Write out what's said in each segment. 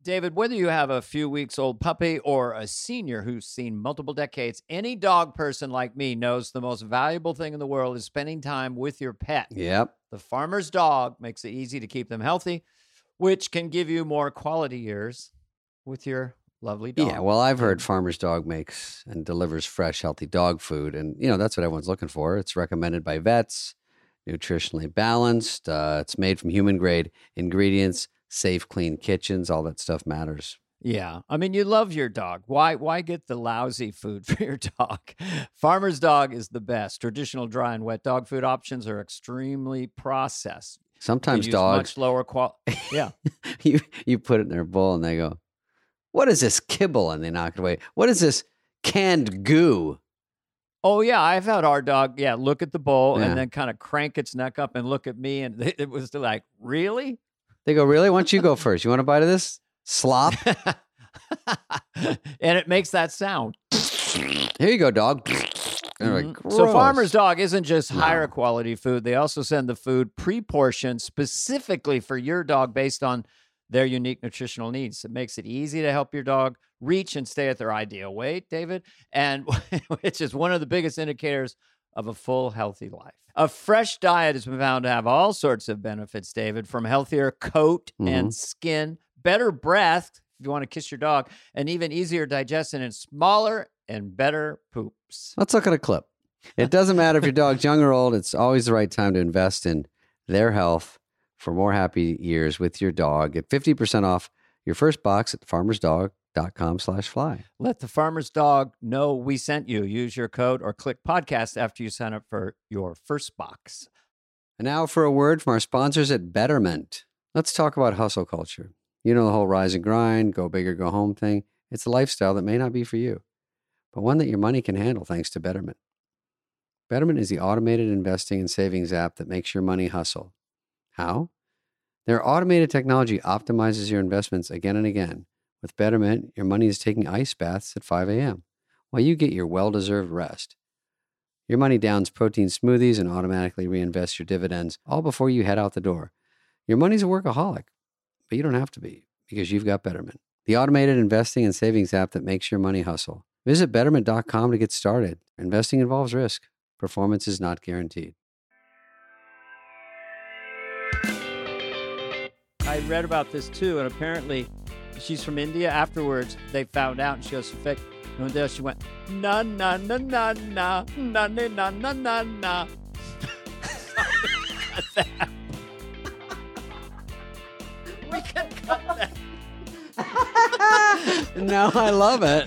David, whether you have a few weeks old puppy or a senior who's seen multiple decades, any dog person like me knows the most valuable thing in the world is spending time with your pet. Yep. The farmer's dog makes it easy to keep them healthy, which can give you more quality years with your lovely dog. Yeah, well, I've heard Farmer's Dog makes and delivers fresh, healthy dog food. And, that's what everyone's looking for. It's recommended by vets, nutritionally balanced. It's made from human-grade ingredients, safe, clean kitchens. All that stuff matters. Yeah. I mean, you love your dog. Why get the lousy food for your dog? Farmer's Dog is the best. Traditional dry and wet dog food options are extremely processed. Sometimes They use dogs, much lower quality. Yeah. you put it in their bowl and they go, "What is this kibble?" And they knock it away. "What is this canned goo?" Oh, yeah. I've had our dog, look at the bowl Yeah. and then kind of crank its neck up and look at me. And it was like, really? They go, "Really? Why don't you go first? You want a bite of this slop?" And it makes that sound. Here you go, dog. And they're like, So "Gross." Farmer's Dog isn't just No. higher quality food. They also send the food pre-portioned specifically for your dog based on their unique nutritional needs. It makes it easy to help your dog reach and stay at their ideal weight, David, and which is one of the biggest indicators of a full, healthy life. A fresh diet has been found to have all sorts of benefits, David, from healthier coat and skin, better breath, if you want to kiss your dog, and even easier digestion and smaller and better poops. Let's look at a clip. It doesn't matter if your dog's young or old. It's always the right time to invest in their health for more happy years with your dog. Get 50% off your first box at farmersdog.com/fly. Let the farmer's dog know we sent you. Use your code or click podcast after you sign up for your first box. And now for a word from our sponsors at Betterment. Let's talk about hustle culture. You know the whole rise and grind, go big or go home thing. It's a lifestyle that may not be for you, but one that your money can handle thanks to Betterment. Betterment is the automated investing and savings app that makes your money hustle. How? Their automated technology optimizes your investments again and again. With Betterment, your money is taking ice baths at 5 a.m. while you get your well-deserved rest. Your money downs protein smoothies and automatically reinvests your dividends all before you head out the door. Your money's a workaholic, but you don't have to be because you've got Betterment, the automated investing and savings app that makes your money hustle. Visit Betterment.com to get started. Investing involves risk. Performance is not guaranteed. I read about this too, and apparently she's from India. Afterwards, they found out, and she goes, and there she went, na na na na na na na na na na na. We can cut that. No, I love it.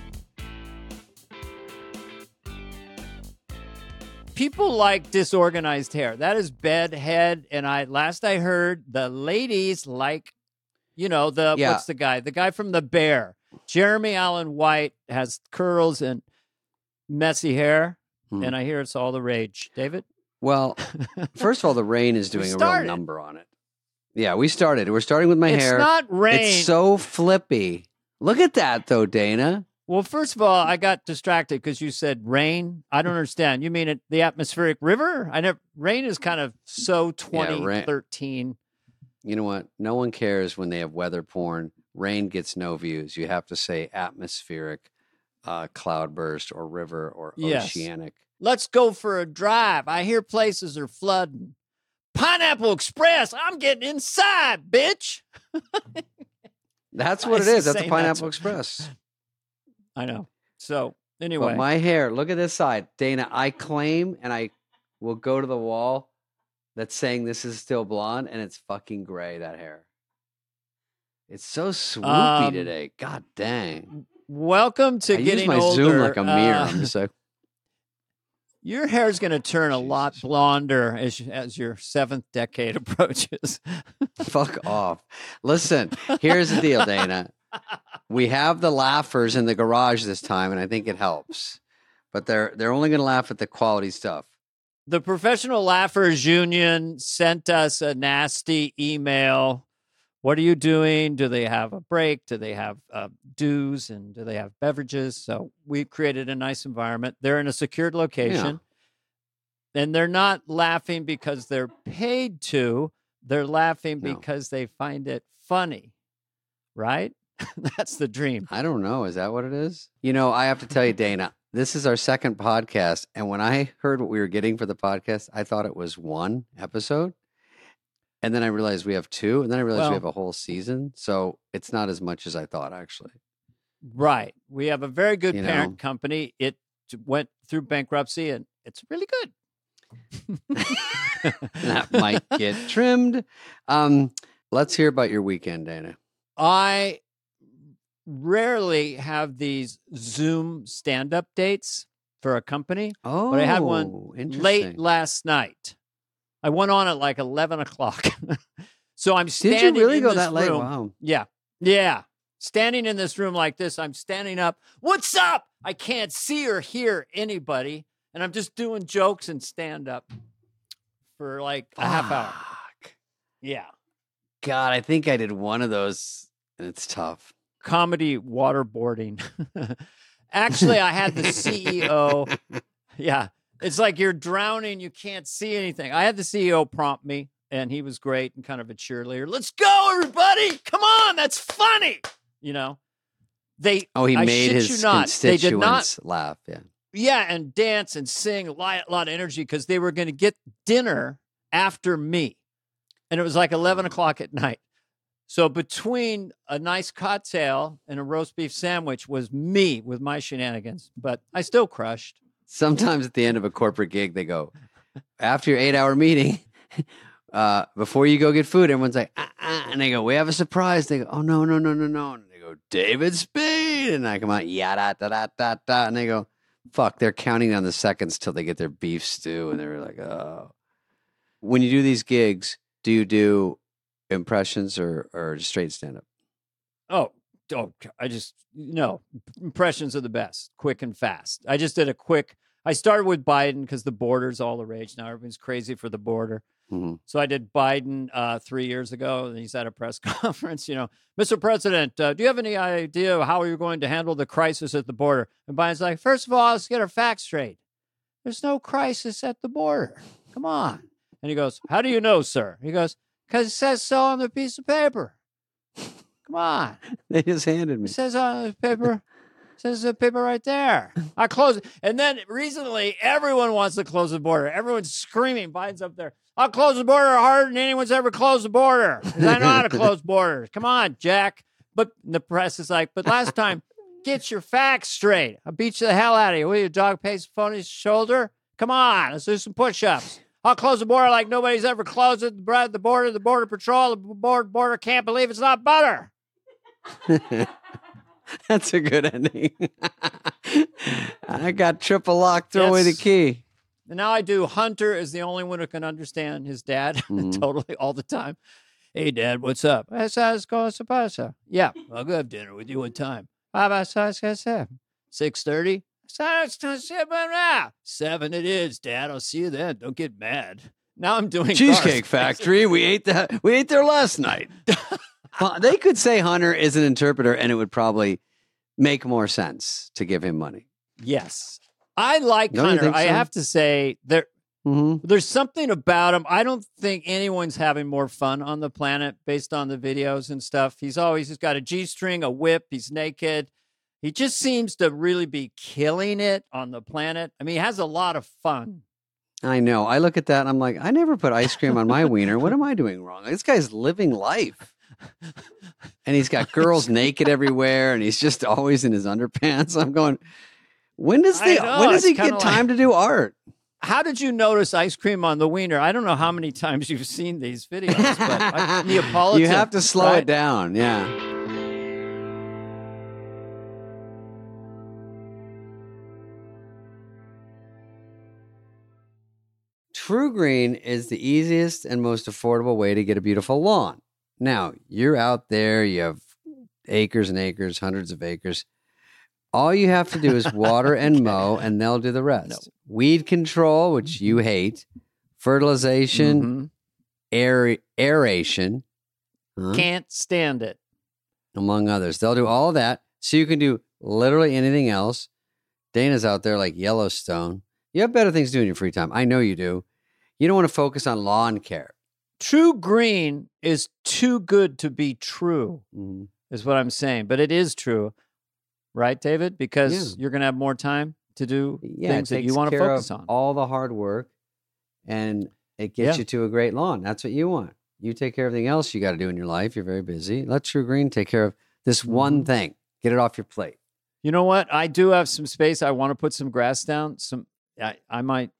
People like disorganized hair. That is bedhead. And last I heard, the ladies like, what's the guy? The guy from The Bear. Jeremy Allen White has curls and messy hair. And I hear it's all the rage. David? Well, first of all, the rain is doing a real number on it. Yeah, we started. We're starting with my hair. It's not rain. It's so flippy. Look at that, though, Dana. Well, first of all, I got distracted because you said rain. I don't understand. You mean the atmospheric river? Rain is kind of so 2013. You know what? No one cares when they have weather porn. Rain gets no views. You have to say atmospheric, cloudburst, or river, or oceanic. Let's go for a drive. I hear places are flooding. Pineapple Express. I'm getting inside, bitch. That's what it is. That's the Pineapple Express. I know. So anyway, but my hair, look at this side. Dana, I claim, and I will go to the wall that's saying this is still blonde, and it's fucking gray, that hair. It's so swoopy today. God dang. Welcome to getting older. I use my Zoom like a mirror. I'm just like, your hair is going to turn a lot blonder as your seventh decade approaches. Fuck off. Listen, here's the deal, Dana. We have the laughers in the garage this time, and I think it helps. But they're only going to laugh at the quality stuff. The Professional Laughers Union sent us a nasty email. What are you doing? Do they have a break? Do they have dues? And do they have beverages? So we created a nice environment. They're in a secured location. Yeah. And they're not laughing because they're paid to. They're laughing because they find it funny. right? That's the dream. I don't know. Is that what it is? You know, I have to tell you, Dana, this is our second podcast. And when I heard what we were getting for the podcast, I thought it was one episode. And then I realized we have two. And then I realized we Well- have a whole season. So it's not as much as I thought, actually. Right. We have a very good You parent know. company. It went through bankruptcy and it's really good. That might get trimmed. Let's hear about your weekend, Dana. I rarely have these Zoom stand-up dates for a company. Oh, But I had one interesting. late last night. I went on at like 11 o'clock. So I'm Did standing you really in go this that late? room. Wow. Yeah. Yeah. Standing in this room like this, I'm standing up. What's up? I can't see or hear anybody. And I'm just doing jokes and stand up for like a half hour. Fuck. Yeah. God, I think I did one of those, and it's tough. Comedy waterboarding. Actually, I had the CEO. Yeah. It's like you're drowning. You can't see anything. I had the CEO prompt me, and he was great and kind of a cheerleader. Let's go, everybody. Come on. That's funny. You know, he Made his you not, they did not constituents laugh. Yeah. Yeah, and dance and sing, a lot of energy because they were going to get dinner after me. And it was like 11 o'clock at night. So between a nice cocktail and a roast beef sandwich was me with my shenanigans. But I still crushed. Sometimes at the end of a corporate gig, they go, after your 8-hour meeting, before you go get food, everyone's like, and they go, we have a surprise. They go, oh, no. And they go, David Spade. And I come out, da. And they go, fuck, they're counting down the seconds till they get their beef stew. And they're like, oh. When you do these gigs, do you do impressions or just straight stand-up? Oh, no. Impressions are the best, quick and fast. I just did I started with Biden because the border's all the rage. Now everybody's crazy for the border. Mm-hmm. So I did Biden 3 years ago, and he's at a press conference. Mr. President, do you have any idea how you're going to handle the crisis at the border? And Biden's like, first of all, let's get our facts straight. There's no crisis at the border. Come on. And he goes, how do you know, sir? He goes, because it says so on the piece of paper. Come on. They just handed me. It says on the paper. Says the paper right there. I close it. And then recently, everyone wants to close the border. Everyone's screaming. Biden's up there. I'll close the border harder than anyone's ever closed the border. Because I know how to close borders. Come on, Jack. But the press is like, but last time, get your facts straight. I'll beat you the hell out of you. Will your dog pace phone his shoulder? Come on, let's do some push-ups. I'll close the border like nobody's ever closed it. The border patrol, the border can't believe it's not butter. That's a good ending. I got triple lock. Throw away the key. And now I do. Hunter is the only one who can understand his dad totally all the time. Hey, Dad, what's up? Yeah, I'll go have dinner with you one time. 6:30. 7 it is, Dad. I'll see you then. Don't get mad. Now I'm doing Cheesecake Factory. We ate there last night. They could say Hunter is an interpreter, and it would probably make more sense to give him money. Yes. I like Don't you Hunter. think I so? have to say there's something about him. I don't think anyone's having more fun on the planet based on the videos and stuff. He's got a G-string, a whip. He's naked. He just seems to really be killing it on the planet. I mean, he has a lot of fun. I know. I look at that and I'm like, I never put ice cream on my wiener. What am I doing wrong? This guy's living life. And he's got girls naked everywhere, and he's just always in his underpants. I'm going, when does he get time to do art? How did you notice ice cream on the wiener? I don't know how many times you've seen these videos, but Neapolitan. You have to slow it down. Yeah. True Green is the easiest and most affordable way to get a beautiful lawn. Now, you're out there, you have acres and acres, hundreds of acres. All you have to do is water and mow, and they'll do the rest. No. Weed control, which you hate, fertilization, aeration. Can't stand it. Among others. They'll do all of that, so you can do literally anything else. Dana's out there like Yellowstone. You have better things to do in your free time. I know you do. You don't want to focus on lawn care. True Green is too good to be true. is what I'm saying. But it is true, right, David? Because you're going to have more time to do things that you want to focus on. All the hard work, and it gets you to a great lawn. That's what you want. You take care of everything else you got to do in your life. You're very busy. Let TruGreen take care of this one thing. Get it off your plate. You know what? I do have some space. I want to put some grass down. I might.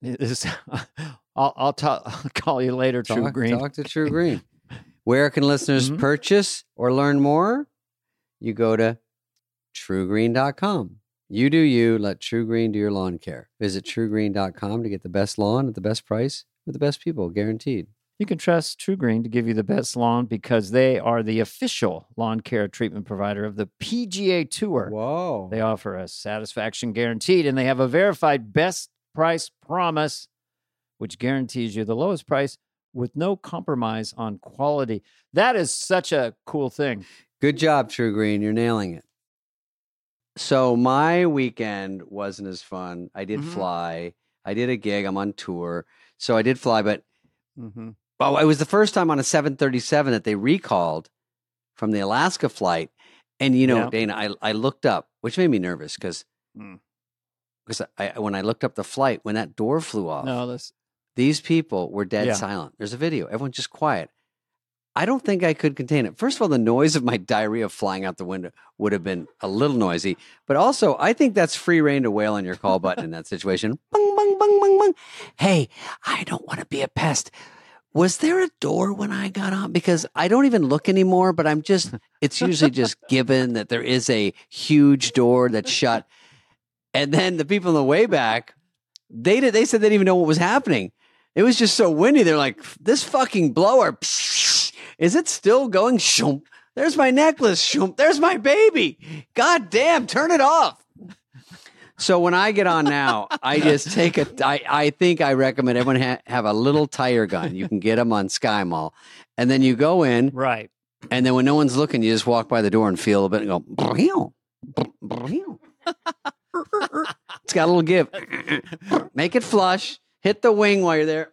I'll call you later, TruGreen. Talk to TruGreen. Where can listeners purchase or learn more? You go to TruGreen.com. You do you. Let TruGreen do your lawn care. Visit TruGreen.com to get the best lawn at the best price with the best people, guaranteed. You can trust TruGreen to give you the best lawn because they are the official lawn care treatment provider of the PGA Tour. Whoa. They offer a satisfaction guaranteed, and they have a verified best price promise, which guarantees you the lowest price with no compromise on quality. That is such a cool thing. Good job, TruGreen. You're nailing it. So my weekend wasn't as fun. I did fly. I did a gig. I'm on tour. So I did fly, but it was the first time on a 737 that they recalled from the Alaska flight. And, Dana, I looked up, which made me nervous because when I looked up the flight, when that door flew off, these people were dead silent. There's a video. Everyone's just quiet. I don't think I could contain it. First of all, the noise of my diarrhea flying out the window would have been a little noisy. But also, I think that's free reign to wail on your call button in that situation. Bung, bung, bung, bung, bung. Hey, I don't want to be a pest. Was there a door when I got on? Because I don't even look anymore, but it's usually just given that there is a huge door that's shut. And then the people on the way back, they said they didn't even know what was happening. It was just so windy. They're like, this fucking blower, psh, is it still going? Shoom. There's my necklace. Shoom. There's my baby. God damn, turn it off. So when I get on now, I just take I think I recommend everyone have a little tire gun. You can get them on Sky Mall. And then you go in. Right. And then when no one's looking, you just walk by the door and feel a bit and go, brrr, brrr. It's got a little give. Make it flush. Hit the wing while you're there.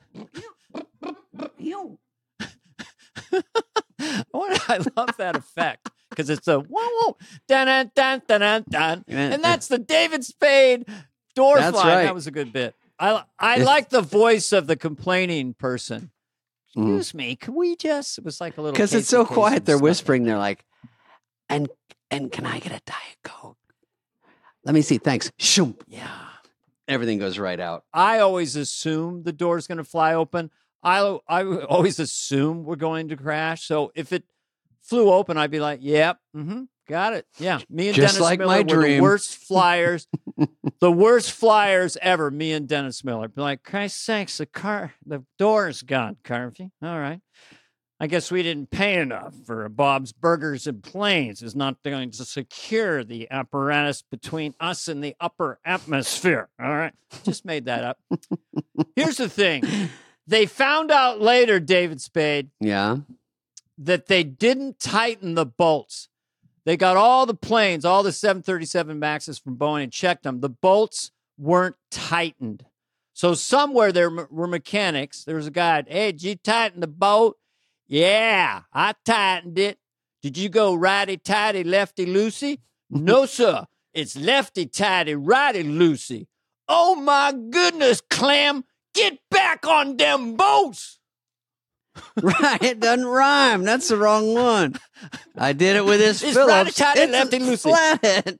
I love that effect because it's a whoa, dun dun dun dun dun dun, and that's the David Spade door fly. Right. That was a good bit. I like the voice of the complaining person. Excuse me, can we just? It was like a little because it's so quiet. They're whispering. They're like, and can I get a Diet Coke? Let me see. Thanks. Shoom. Yeah. Everything goes right out. I always assume the door's going to fly open. I always assume we're going to crash. So if it flew open, I'd be like, yep, got it. Yeah. Me and just Dennis like Miller my were dream. the worst flyers. The worst flyers ever, me and Dennis Miller. Be like, Christ's sakes, the door's gone, Carvey. All right. I guess we didn't pay enough for Bob's Burgers and Planes is not going to secure the apparatus between us and the upper atmosphere. All right. Just made that up. Here's the thing. They found out later, David Spade. Yeah. That they didn't tighten the bolts. They got all the planes, all the 737 Maxes from Boeing and checked them. The bolts weren't tightened. So somewhere there were mechanics. There was a guy, hey, did you tighten the bolt? Yeah, I tightened it. Did you go righty-tighty, lefty-loosey? No, sir. It's lefty-tighty, righty-loosey. Oh, my goodness, Clem. Get back on them boats. Right, it doesn't rhyme. That's the wrong one. I did it with this it's Phillips. Righty-tighty, lefty-loosey. Flathead.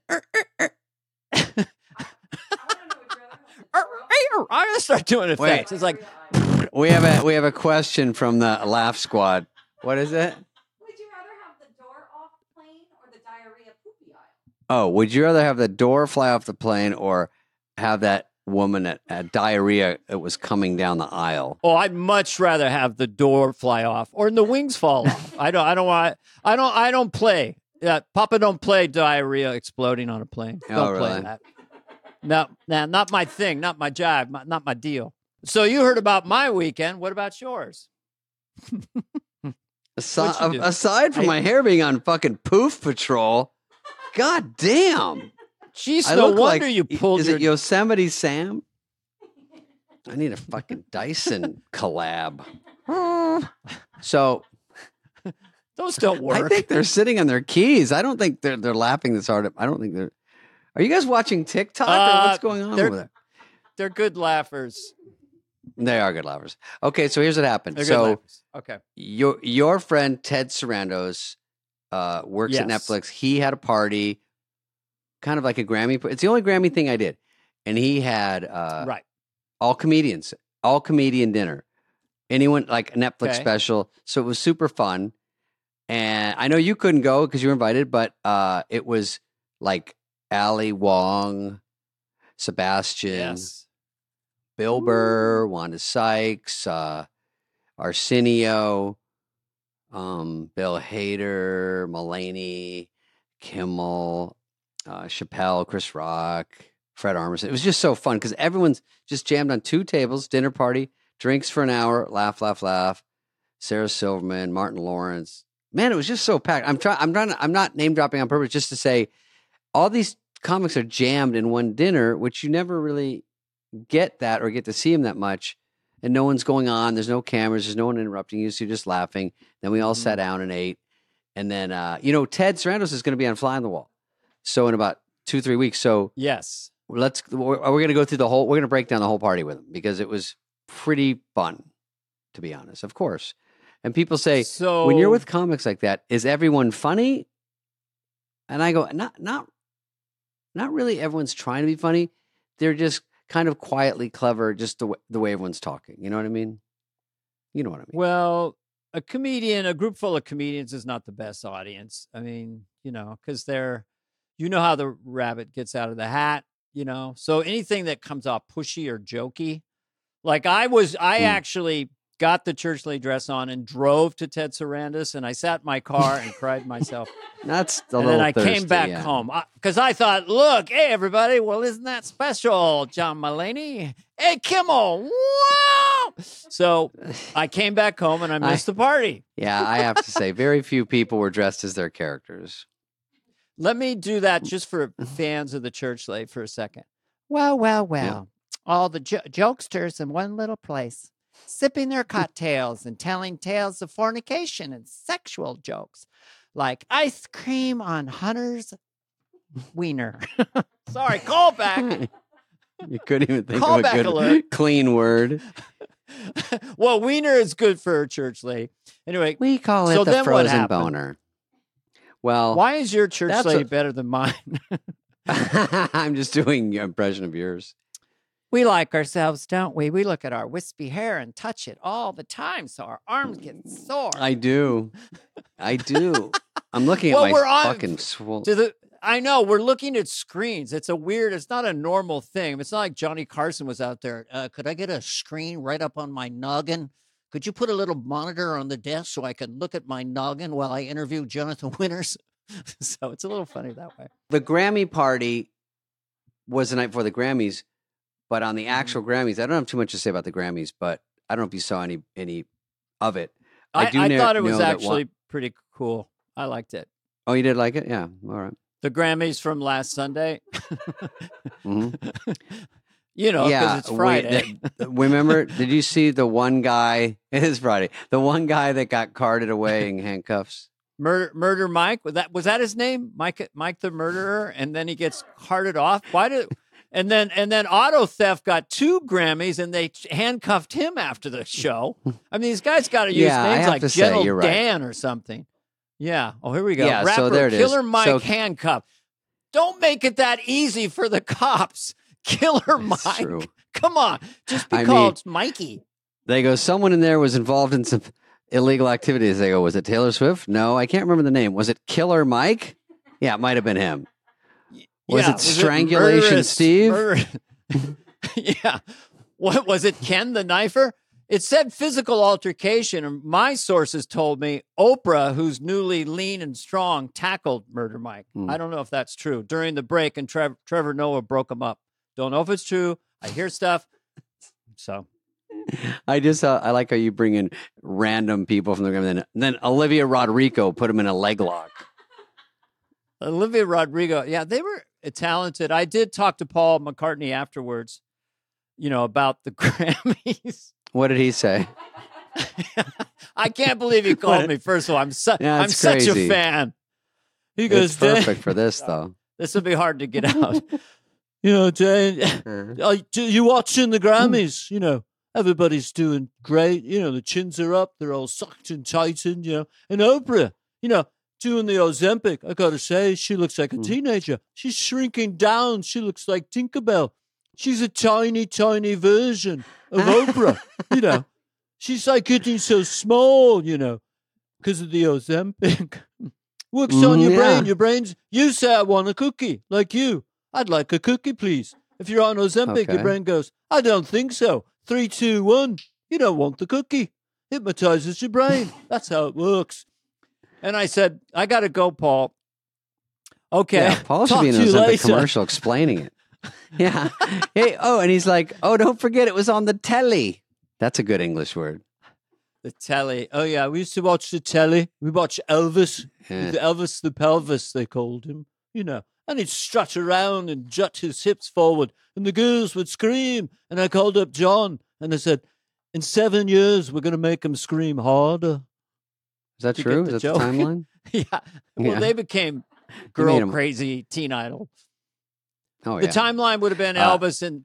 I'm going to start doing effects. It's like... We have a question from the Laugh Squad. What is it? Would you rather have the door off the plane or the diarrhea poopy aisle? Oh, would you rather have the door fly off the plane or have that woman that had diarrhea that was coming down the aisle? Oh, I'd much rather have the door fly off or the wings fall off. I don't play. Papa don't play diarrhea exploding on a plane. Don't play that. No, not my thing, not my jive, not my deal. So you heard about my weekend. What about yours? Aside from my hair being on fucking Poof Patrol, god damn. Jeez, no wonder you pulled Is it Yosemite Sam? I need a fucking Dyson collab. So Those don't work. I think they're sitting on their keys. I don't think they're laughing this hard. I don't think they're. Are you guys watching TikTok or what's going on over there? They're good laughers. They are good laughers. Okay, so here's what happened. They're good So laughers. Okay. your friend Ted Sarandos works at Yes. Netflix. He had a party, kind of like a Grammy. It's the only Grammy thing I did, and he had Right. all comedian dinner. Anyone like a Netflix Okay. special. So it was super fun. And I know you couldn't go because you were invited, but it was like Ali Wong, Sebastian, Yes. Bill Burr, Wanda Sykes, Arsenio, Bill Hader, Mulaney, Kimmel, Chappelle, Chris Rock, Fred Armisen. It was just so fun because everyone's just jammed on 2 tables, dinner party, drinks for an hour, laugh, laugh, laugh. Sarah Silverman, Martin Lawrence. Man, it was just so packed. I'm not name dropping on purpose, just to say all these comics are jammed in one dinner, which you never really get that or get to see them that much. And no one's going on. There's no cameras. There's no one interrupting you. So you're just laughing. Then we all sat down and ate. And then, Ted Sarandos is going to be on Fly on the Wall. So in about 2-3 weeks. So Yes. we're going to go through we're going to break down the whole party with him because it was pretty fun, to be honest, of course. And people say, So when you're with comics like that, is everyone funny? And I go, not really. Everyone's trying to be funny. They're just kind of quietly clever, just the way everyone's talking. You know what I mean? You know what I mean? Well, a group full of comedians is not the best audience. I mean, because how the rabbit gets out of the hat, So anything that comes off pushy or jokey, like I actually got the church lady dress on and drove to Ted Sarandos, and I sat in my car and cried myself. That's and then I came back home because I thought, look, hey, everybody, well, isn't that special, John Mulaney? Hey, Kimmel, wow! So I came back home and I missed the party. Yeah, I have to say, very few people were dressed as their characters. Let me do that just for fans of the church lady for a second. Well. Yeah. All the jokesters in one little place, sipping their cocktails and telling tales of fornication and sexual jokes, like ice cream on Hunter's wiener. Sorry, call back. You couldn't even think Call of a back good, alert. clean word. Well, wiener is good for a church lady. Anyway, We call it so the then what frozen happened? boner. Well, Why is your church that's lady better than mine? I'm just doing your impression of yours. We like ourselves, don't we? We look at our wispy hair and touch it all the time so our arms get sore. I do. I'm looking Well, at we're my on fucking swole. I know, we're looking at screens. It's not a normal thing. It's not like Johnny Carson was out there. Could I get a screen right up on my noggin? Could you put a little monitor on the desk so I can look at my noggin while I interview Jonathan Winters? So it's a little funny that way. The Grammy party was the night before the Grammys, but on the actual Grammys, I don't have too much to say about the Grammys, but I don't know if you saw any of it. I know- thought it was know that actually pretty cool. I liked it. Oh, you did like it? Yeah. All right. The Grammys from last Sunday. Mhm. Because it's Friday. Remember, did you see the one guy? It is Friday. The one guy that got carted away in handcuffs. Murder Mike, was that his name? Mike the murderer, and then he gets carted off. And then auto theft got 2 Grammys, and they handcuffed him after the show. I mean, these guys got to use Yeah, I names have like to say, Gentle you're right. Dan or something. Yeah. Oh, here we go. Yeah, so Rapper there it is. Killer Mike So- handcuffed. Don't make it that easy for the cops. Killer It's Mike. true. Come on, just be I called Mikey. They go, someone in there was involved in some illegal activities. They go, was it Taylor Swift? No, I can't remember the name. Was it Killer Mike? Yeah, it might have been him. Was it Strangulation Murderous- Steve? Yeah. What was it? Ken the Knifer? It said physical altercation. And my sources told me Oprah, who's newly lean and strong, tackled Murder Mike. I don't know if that's true. During the break, and Trevor Noah broke him up. Don't know if it's true. I hear stuff. So I like how you bring in random people from the Grammy. And then Olivia Rodrigo put him in a leg lock. Olivia Rodrigo, yeah, they were talented. I did talk to Paul McCartney afterwards, about the Grammys. What did he say? I can't believe you called me. First of all, I'm Yeah, I'm it's such a crazy. fan. He goes, It's perfect for this, though. This will be hard to get out. Jane, you watching the Grammys? Everybody's doing great. The chins are up. They're all sucked and tightened, And Oprah, doing the Ozempic. I got to say, she looks like a teenager. She's shrinking down. She looks like Tinkerbell. She's a tiny, tiny version of Oprah. She's like getting so small, because of the Ozempic. Works on your brain. Your brain's, you say, I want a cookie, like you. I'd like a cookie, please. If you're on Ozempic, your brain goes, I don't think so. 3, 2, 1. You don't want the cookie. Hypnotizes your brain. That's how it works. And I said, I got to go, Paul. Okay. Yeah, Paul should be in an Ozempic commercial explaining it. Yeah. Hey, and he's like, don't forget it was on the telly. That's a good English word. The telly. Oh, yeah. We used to watch the telly. We watched Elvis. Yeah. Elvis the Pelvis, they called him. And he'd strut around and jut his hips forward. And the girls would scream. And I called up John. And I said, in 7 years, we're going to make them scream harder. Is that true? Is that the timeline? Yeah. Well, they became crazy teen idol. Oh, The timeline would have been Elvis in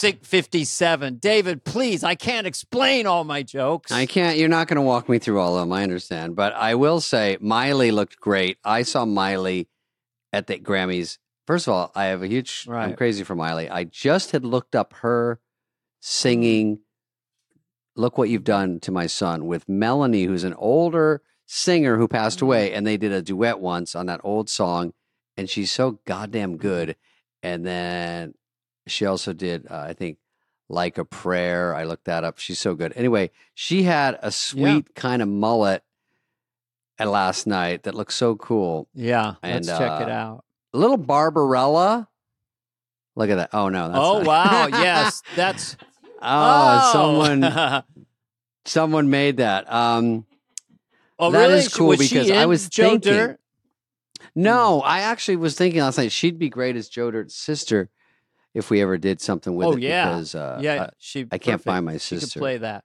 57. David, please, I can't explain all my jokes. I can't. You're not going to walk me through all of them. I understand. But I will say Miley looked great. I saw Miley at the Grammys. First of all, I have I'm crazy for Miley. I just had looked up her singing Look What You've Done to My Son with Melanie, who's an older singer who passed away. And they did a duet once on that old song. And she's so goddamn good. And then she also did, I think, Like a Prayer. I looked that up. She's so good. Anyway, she had a sweet kind of mullet last night that looked so cool. Yeah, let's check it out. A little Barbarella. Look at that. Oh, no. That's wow. Yes, that's... someone made that. That really? Is cool because I was Joe thinking... Dirt? No, I actually was thinking last night she'd be great as Joe Dirt's sister if we ever did something with it. Because, I can't find my sister. She could play that.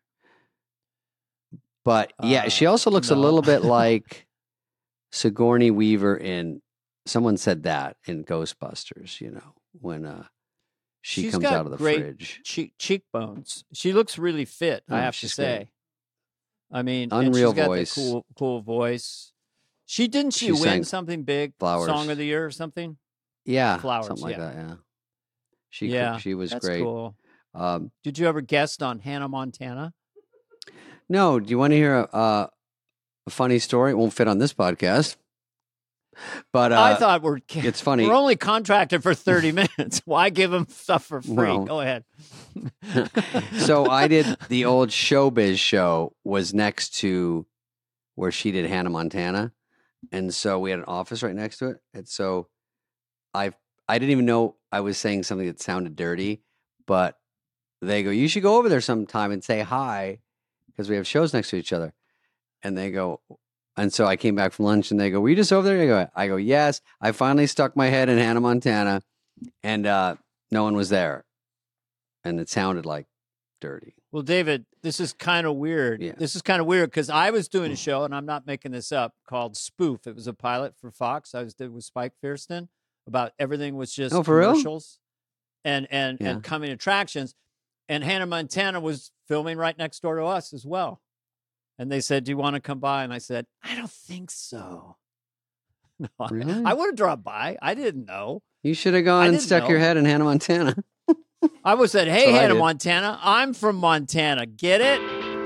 But she also looks a little bit like Sigourney Weaver in. Someone said that in Ghostbusters. When she comes out of the fridge. Cheekbones. She looks really fit. I have to say. Great. I mean, unreal and she's got voice. The cool voice. She win something big? Flowers. Song of the Year or something? Yeah. Flowers. Something like that, yeah. She was that's great. Cool. Did you ever guest on Hannah Montana? No. Do you want to hear a funny story? It won't fit on this podcast. But I thought it's funny. We're only contracted for 30 minutes. Why give them stuff for free? Well, Go ahead. So I did the old Showbiz show was next to where she did Hannah Montana. And so we had an office right next to it. And so I didn't even know I was saying something that sounded dirty, but they go, you should go over there sometime and say hi because we have shows next to each other. And they go, and so I came back from lunch and they go, were you just over there? I go, yes. I finally stuck my head in Hannah Montana and no one was there. And it sounded like dirty. Well, David, this is kind of weird. Yeah. This is kind of weird because I was doing a show, and I'm not making this up, called Spoof. It was a pilot for Fox. I was doing with Spike Fierstein about everything was just commercials and coming attractions. And Hannah Montana was filming right next door to us as well. And they said, do you want to come by? And I said, I don't think so. No, really? I would have dropped by. I didn't know. You should have gone and stuck your head in Hannah Montana. I would have said, hey, Hannah Montana, I'm from Montana. Get it?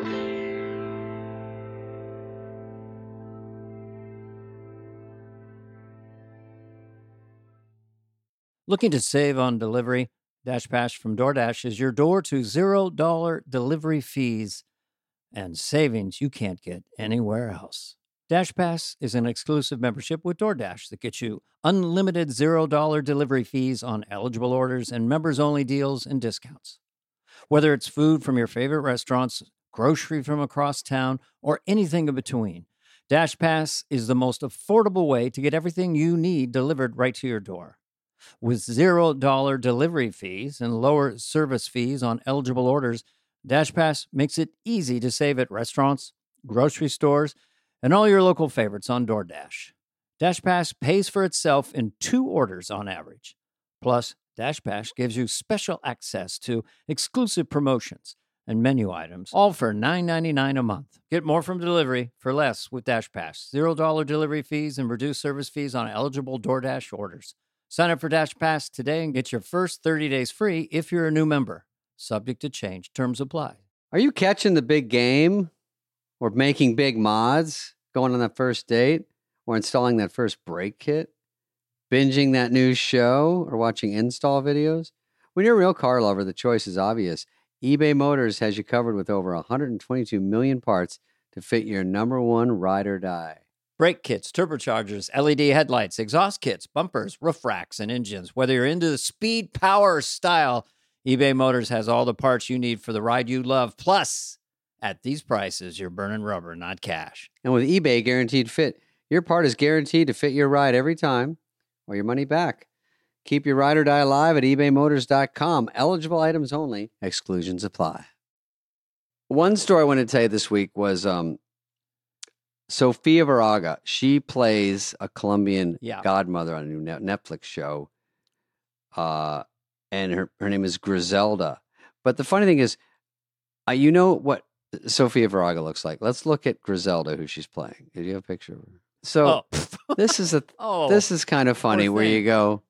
Looking to save on delivery? DashPass from DoorDash is your door to $0 delivery fees and savings you can't get anywhere else. DashPass is an exclusive membership with DoorDash that gets you unlimited $0 delivery fees on eligible orders and members-only deals and discounts. Whether it's food from your favorite restaurants, grocery from across town, or anything in between, DashPass is the most affordable way to get everything you need delivered right to your door. With $0 delivery fees and lower service fees on eligible orders, DashPass makes it easy to save at restaurants, grocery stores, and all your local favorites on DoorDash. DashPass pays for itself in 2 orders on average. Plus, DashPass gives you special access to exclusive promotions and menu items, all for $9.99 a month. Get more from delivery for less with DashPass. $0 delivery fees and reduced service fees on eligible DoorDash orders. Sign up for DashPass today and get your first 30 days free if you're a new member. Subject to change. Terms apply. Are you catching the big game or making big mods, going on that first date or installing that first brake kit, binging that new show or watching install videos? When you're a real car lover, the choice is obvious. eBay Motors has you covered with over 122 million parts to fit your number one ride or die. Brake kits, turbochargers, LED headlights, exhaust kits, bumpers, roof racks, and engines. Whether you're into the speed, power, or style, eBay Motors has all the parts you need for the ride you love. Plus, at these prices, you're burning rubber, not cash. And with eBay Guaranteed Fit, your part is guaranteed to fit your ride every time or your money back. Keep your ride or die alive at ebaymotors.com. Eligible items only. Exclusions apply. One story I wanted to tell you this week was Sofia Vergara. She plays a Colombian godmother on a new Netflix show. And her name is Griselda. But the funny thing is, you know what Sofia Vergara looks like. Let's look at Griselda, who she's playing. Do you have a picture of her? So this is kind of funny where you go,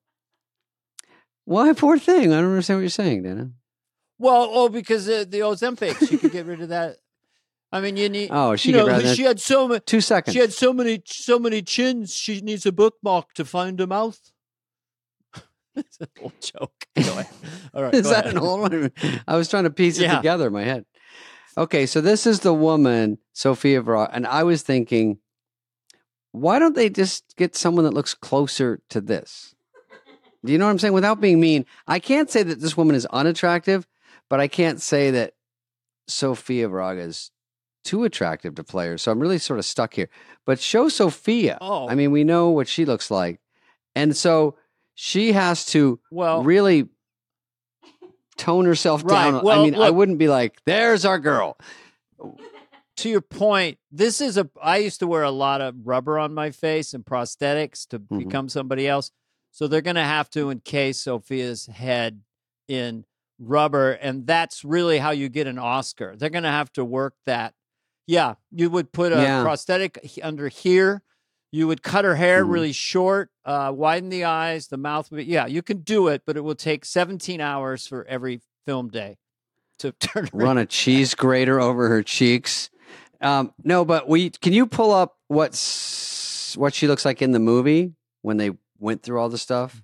why poor thing? I don't understand what you're saying, Dana. Well, because the Ozempic, she could get rid of that. I mean, you need. Oh, she had so many. 2 seconds. She had so many chins. She needs a bookmark to find a mouth. It's an old joke. All right. Is that an old one? I was trying to piece it together in my head. Okay, so this is the woman, Sofia Vergara, and I was thinking, why don't they just get someone that looks closer to this? Do you know what I'm saying? Without being mean, I can't say that this woman is unattractive, but I can't say that Sofia Vergara is too attractive to play her. So I'm really sort of stuck here. But show Sofia. Oh. I mean, we know what she looks like. And so she has to really tone herself down. Well, I mean, look, I wouldn't be like, there's our girl. To your point, I used to wear a lot of rubber on my face and prosthetics to become somebody else. So they're going to have to encase Sophia's head in rubber. And that's really how you get an Oscar. They're going to have to work that. Yeah, you would put a prosthetic under here. You would cut her hair really short, widen the eyes, the mouth. Yeah, you can do it, but it will take 17 hours for every film day to turn her. Run a cheese grater over her cheeks. No, but can you pull up what she looks like in the movie when they went through all the stuff?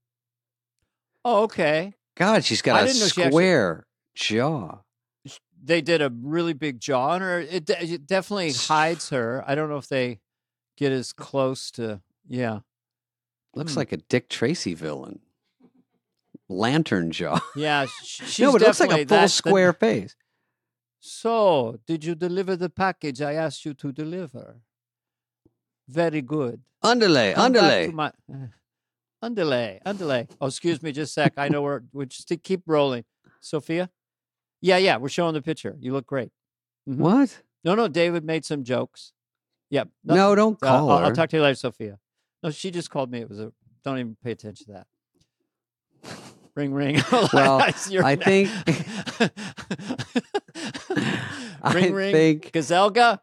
Oh, okay. God, she's got a square jaw. They did a really big jaw on her. It definitely hides her. I don't know if they get as close to, Looks like a Dick Tracy villain. Lantern jaw. Yeah, she's no, but it looks like a full square face. So, did you deliver the package I asked you to deliver? Very good. Underlay. Underlay. Oh, excuse me, just a sec. I know we're just to keep rolling. Sophia? Yeah, we're showing the picture. You look great. Mm-hmm. What? No, David made some jokes. Yep. No, don't call her. I'll talk to you later, Sophia. No, she just called me. Don't even pay attention to that. Ring, ring. Well, I think. ring. Gazelga.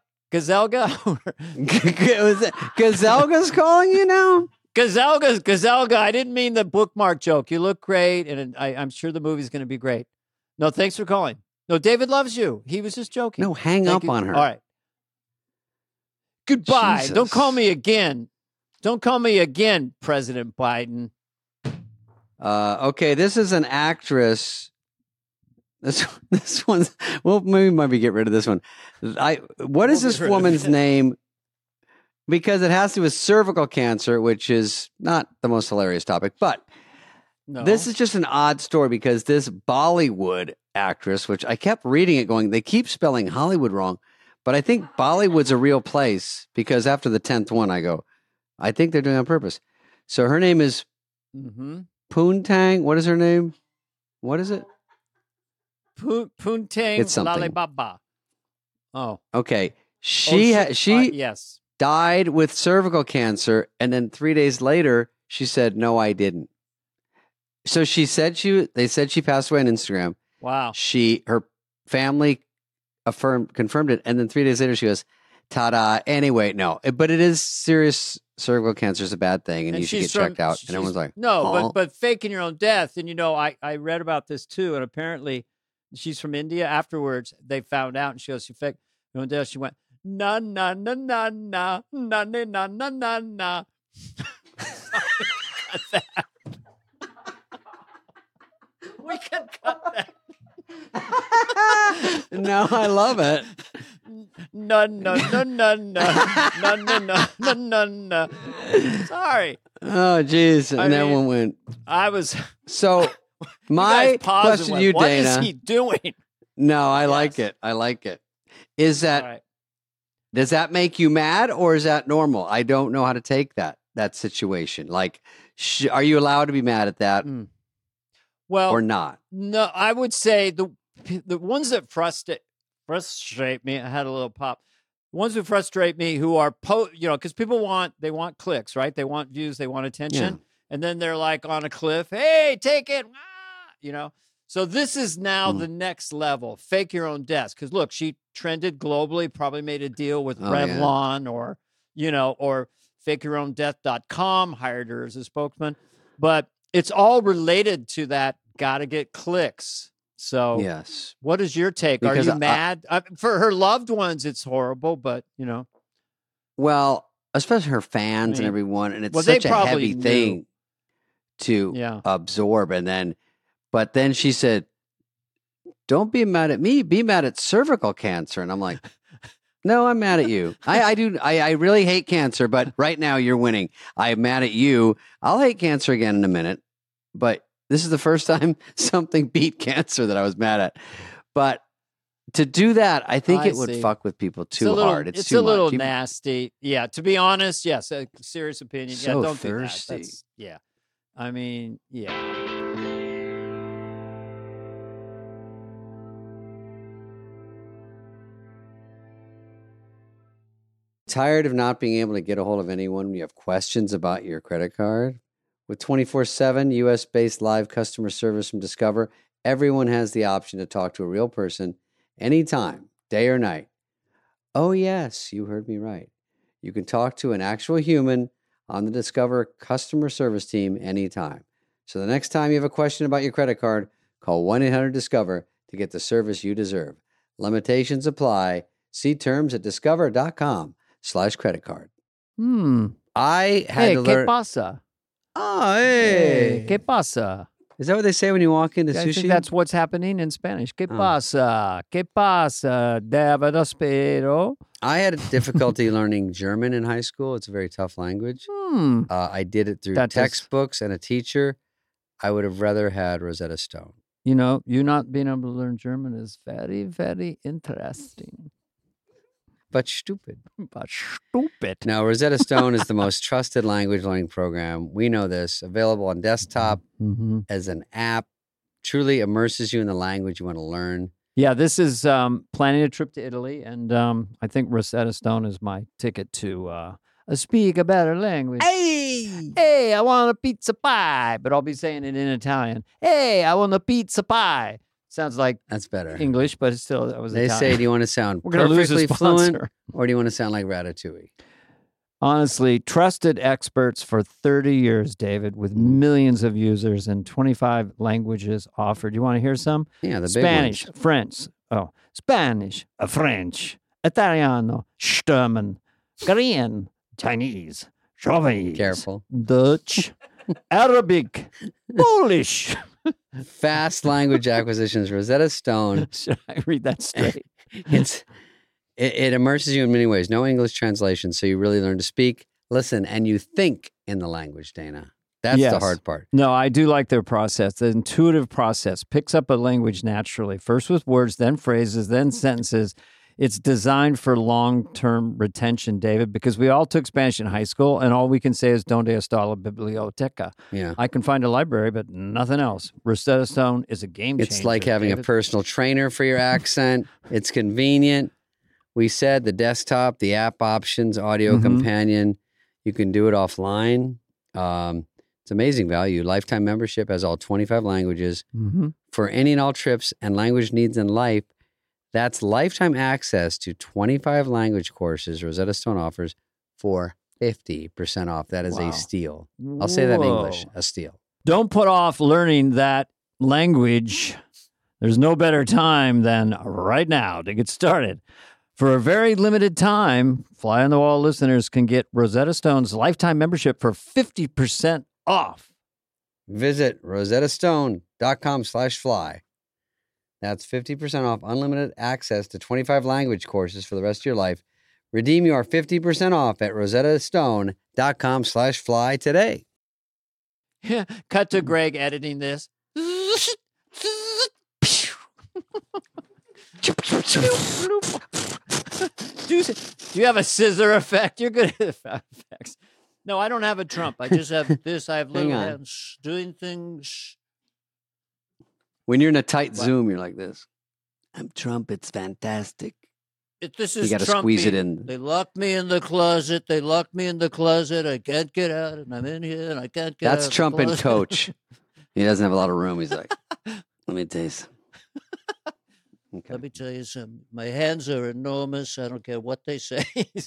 Gazelga's calling you now? Gazelga. I didn't mean the bookmark joke. You look great, and I'm sure the movie's going to be great. No, thanks for calling. No, David loves you. He was just joking. No, hang up on her. All right. Goodbye. Jesus. Don't call me again. President Biden. Okay, this is an actress. This one's. Well, maybe we might get rid of this one. What is this woman's name? Because it has to do with cervical cancer, which is not the most hilarious topic. But this is just an odd story because this Bollywood actress, which I kept reading it going, they keep spelling Hollywood wrong. But I think Bollywood's a real place because after the 10th one, I go, I think they're doing it on purpose. So her name is Poontang. What is her name? What is it? Poontang It's something. Lalibaba. Oh. Okay. She yes. died with cervical cancer, and then 3 days later, she said, "No, I didn't." So they said she passed away on Instagram. Wow. Her family confirmed it, and then 3 days later, she goes, "Ta-da!" Anyway, no, but it is serious. Cervical cancer is a bad thing, and you should get checked out. And everyone's like, no, "Oh." but faking your own death. And I read about this too, and apparently she's from India. Afterwards, they found out, and she goes, she faked her own death. She went, na na na na na na na na na na na. We can cut that. No, I love it. No, no, no, no, no, no, no, no, no, no, no. Sorry. Oh, geez. And everyone went. I was. So, my question to you, what Dana. What is he doing? No, I like it. I like it. Is that, right. Does that make you mad, or is that normal? I don't know how to take that situation. Like, are you allowed to be mad at that well, or not? No, I would say the ones that frustrate me. I had a little pop. The ones who frustrate me, who are because people want clicks, right? They want views, they want attention, and then they're like on a cliff. Hey, take it, So this is now the next level. Fake your own death, because look, she trended globally. Probably made a deal with Revlon or fakeyourowndeath.com, hired her as a spokesman, but it's all related to that. Got to get clicks. So, yes. What is your take? Because Are you mad? For her loved ones, it's horrible, but Well, especially her fans and everyone, and it's such a heavy thing to absorb. And but then she said, "Don't be mad at me. Be mad at cervical cancer." And I'm like, "No, I'm mad at you. I really hate cancer, but right now you're winning. I'm mad at you. I'll hate cancer again in a minute, but." This is the first time something beat cancer that I was mad at. But to do that, I think it would fuck with people too hard. It's too a little much. nasty. Yeah, to be honest, yes, a serious opinion. So don't thirsty. do that. Yeah. I mean, yeah. Tired of not being able to get a hold of anyone when you have questions about your credit card? With 24/7 US-based live customer service from Discover, everyone has the option to talk to a real person anytime, day or night. Oh yes, you heard me right. You can talk to an actual human on the Discover customer service team anytime. So the next time you have a question about your credit card, call 1-800-DISCOVER to get the service you deserve. Limitations apply. See terms at discover.com/creditcard. I had to learn. ¿Qué pasa? Oh, hey. ¿Qué pasa? Is that what they say when you walk into I sushi? think that's what's happening in Spanish. ¿Qué pasa? ¿Qué pasa? David espero. I had difficulty learning German in high school. It's a very tough language. I did it through textbooks and a teacher. I would have rather had Rosetta Stone. You not being able to learn German is very, very interesting. But stupid. Now, Rosetta Stone is the most trusted language learning program. We know this. Available on desktop as an app. Truly immerses you in the language you want to learn. Yeah, this is planning a trip to Italy. And I think Rosetta Stone is my ticket to speak a better language. Hey, I want a pizza pie. But I'll be saying it in Italian. Hey, I want a pizza pie. Sounds like that's better English, but it's still that was. They Italian. say, do you want to sound perfectly fluent, or do you want to sound like Ratatouille? Honestly, trusted experts for 30 years, David, with millions of users and 25 languages offered. You want to hear some? Yeah, the Spanish, big ones. Spanish, French, Italiano, German, Korean, Chinese, Javanese, careful, Dutch, Arabic, Polish. Fast language acquisitions, Rosetta Stone. Should I read that straight? It immerses you in many ways. No English translation, so you really learn to speak, listen, and you think in the language, Dana. That's the hard part. No, I do like their process. The intuitive process picks up a language naturally, first with words, then phrases, then sentences. It's designed for long-term retention, David, because we all took Spanish in high school, and all we can say is "Donde está la biblioteca?" Yeah. I can find a library, but nothing else. Rosetta Stone is a game changer. It's like having a personal trainer for your accent. It's convenient. We said the desktop, the app options, audio Mhm. companion. You can do it offline. It's amazing value. Lifetime membership has all 25 languages Mm-hmm. for any and all trips and language needs in life. That's lifetime access to 25 language courses Rosetta Stone offers for 50% off. That is Wow. a steal. I'll say that in English, Whoa. a steal. Don't put off learning that language. There's no better time than right now to get started. For a very limited time, Fly on the Wall listeners can get Rosetta Stone's lifetime membership for 50% off. Visit rosettastone.com/fly. That's 50% off unlimited access to 25 language courses for the rest of your life. Redeem your 50% off at rosettastone.com/fly today. Cut to Greg editing this. Do you have a scissor effect? You're good at effects. No, I don't have a Trump. I just have this. I have little Hang on. hands doing things. When you're in a tight What? Zoom, you're like this. I'm Trump. It's fantastic. This You is gotta Trumpy. squeeze it in. They locked me in the closet. They locked me in the closet. I can't get out, and I'm in here, and I can't get out. That's of the Trump and closet. Coach. He doesn't have a lot of room. He's like, let me tell you something. Okay. Let me tell you something. My hands are enormous. I don't care what they say.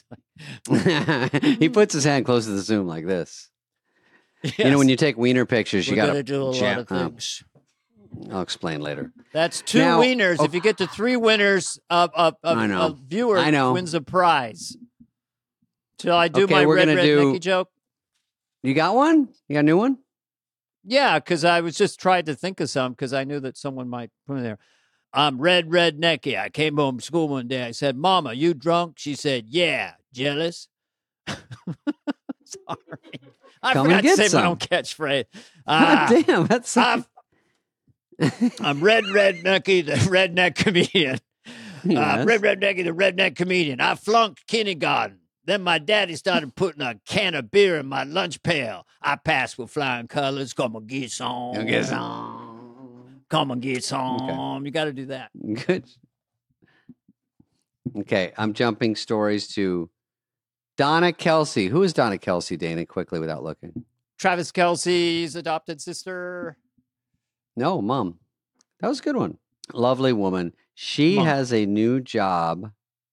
He puts his hand close to the Zoom like this. You know, when you take wiener pictures, you We're got gonna to do a lot of things. I'll explain later. That's two Now- wieners. oh. If you get to three winners, I a know. viewer I know. wins a prize. Till I do Okay, my we're red gonna red do- Mickey joke. You got one? You got a new one? Yeah, because I was just trying to think of some because I knew that someone might put in there. I'm Red Necky. I came home from school one day. I said, "Mama, you drunk?" She said, "Yeah." Jealous? Sorry. I Come forgot and to get say some. my own catchphrase. God damn, that's I'm Red Necky, the redneck comedian. Yes. Red Necky, the redneck comedian. I flunked kindergarten. Then my daddy started putting a can of beer in my lunch pail. I passed with flying colors. Come and get some. Come get some. Come and get some. Okay. You got to do that. Good. Okay, I'm jumping stories to Donna Kelsey. Who is Donna Kelsey, Dana, quickly without looking? Travis Kelce's adopted sister. No, Mom. That was a good one. Lovely woman. She Mom. has a new job.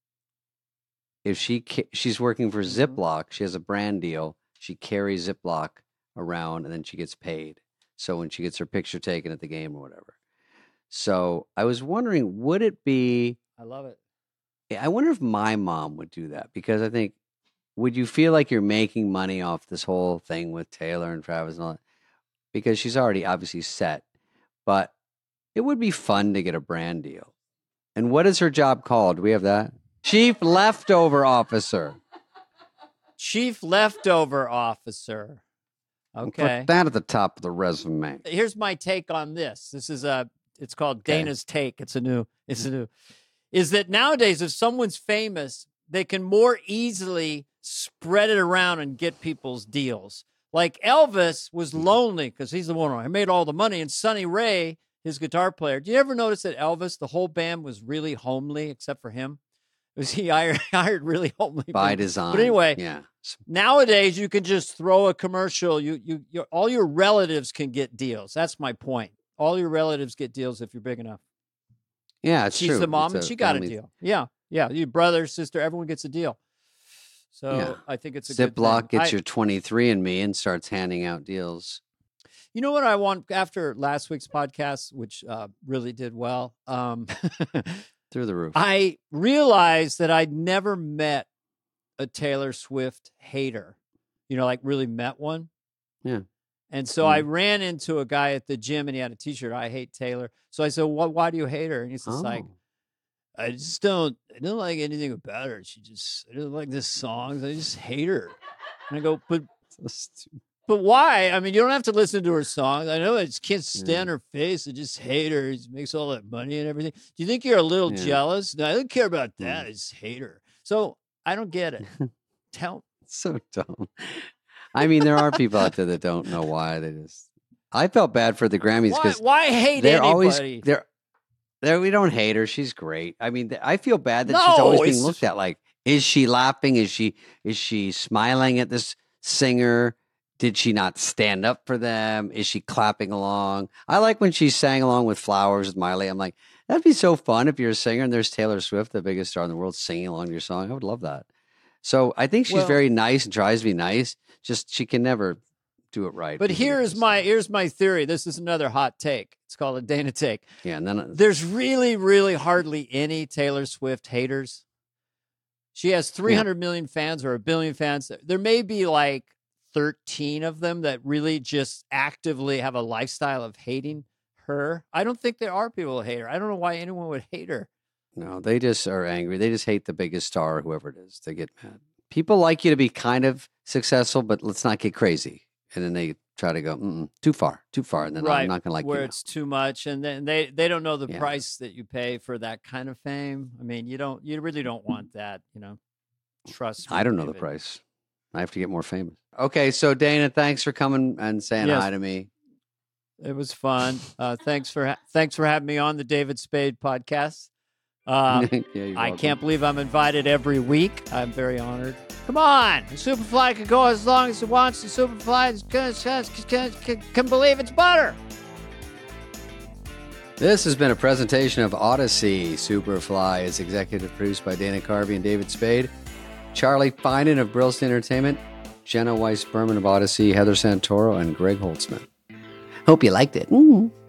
If she's working for Mhm. Ziploc, she has a brand deal. She carries Ziploc around and then she gets paid. So when she gets her picture taken at the game or whatever. So I was wondering, would it be, I love it. I wonder if my mom would do that because I think, would you feel like you're making money off this whole thing with Taylor and Travis and all that? Because she's already obviously set, but it would be fun to get a brand deal. And what is her job called? Do we have that? Chief Leftover Officer. Chief leftover officer. We'll Okay. Put that at the top of the resume. Here's my take on this. This is it's called Okay. Dana's take. It's a new, is that nowadays if someone's famous, they can more easily spread it around and get people's deals. Like Elvis was lonely because he's the one who made all the money, and Sonny Ray, his guitar player. Do you ever notice that Elvis, the whole band was really homely except for him? It was he hired really homely By people. design. But anyway, Yeah. nowadays you can just throw a commercial. All your relatives can get deals. That's my point. All your relatives get deals if you're big enough. Yeah, it's She's true. the mom, and It's she got a family- deal. Yeah. Your brother, sister, everyone gets a deal. So Yeah. I think it's a good Ziploc thing. gets your 23andMe and starts handing out deals. You know what I want after last week's podcast, which really did well. Through the roof. I realized that I'd never met a Taylor Swift hater. Like really met one. Yeah. And so I ran into a guy at the gym and he had a t-shirt, "I hate Taylor." So I said, why do you hate her? And he's just like, Oh. I don't like anything about her. I don't like the songs. I just hate her. And I go, but So stupid. why? I mean, you don't have to listen to her songs. I know I just can't stand her face. I just hate her. She makes all that money and everything. Do you think you're a little Yeah. jealous? No, I don't care about that. I just hate her. So I don't get it. Tell So dumb. I mean, there are people out there that don't know why. I felt bad for the Grammys because why hate they're anybody? always they're There, we don't hate her. She's great. I mean, I feel bad that she's always being looked at like, is she laughing? Is she smiling at this singer? Did she not stand up for them? Is she clapping along? I like when she sang along with Flowers with Miley. I'm like, that'd be so fun if you're a singer and there's Taylor Swift, the biggest star in the world, singing along to your song. I would love that. So I think she's very nice and tries to be nice. Just she can never do it right. But here's my theory. This is another hot take. It's called a Dana take. Yeah, and then there's really, really hardly any Taylor Swift haters. She has 300 million fans or 1 billion fans. There may be like 13 of them that really just actively have a lifestyle of hating her. I don't think there are people who hate her. I don't know why anyone would hate her. No, they just are angry. They just hate the biggest star, whoever it is. They get mad. People like you to be kind of successful, but let's not get crazy. And then they try to go, too far. And then I'm not going to like where you it's too much. And then they don't know the price that you pay for that kind of fame. I mean, you really don't want that, Trust me. I don't know the price. I have to get more famous. Okay, so Dana, thanks for coming and saying hi to me. It was fun. Thanks for having me on the David Spade podcast. I can't believe I'm invited every week. I'm very honored. Come on, the Superfly can go as long as it wants. The Superfly can believe it's butter. This has been a presentation of Odyssey. Superfly is executive produced by Dana Carvey and David Spade. Charlie Finan of Brillstein Entertainment, Jenna Weiss-Berman of Odyssey, Heather Santoro, and Greg Holtzman. Hope you liked it.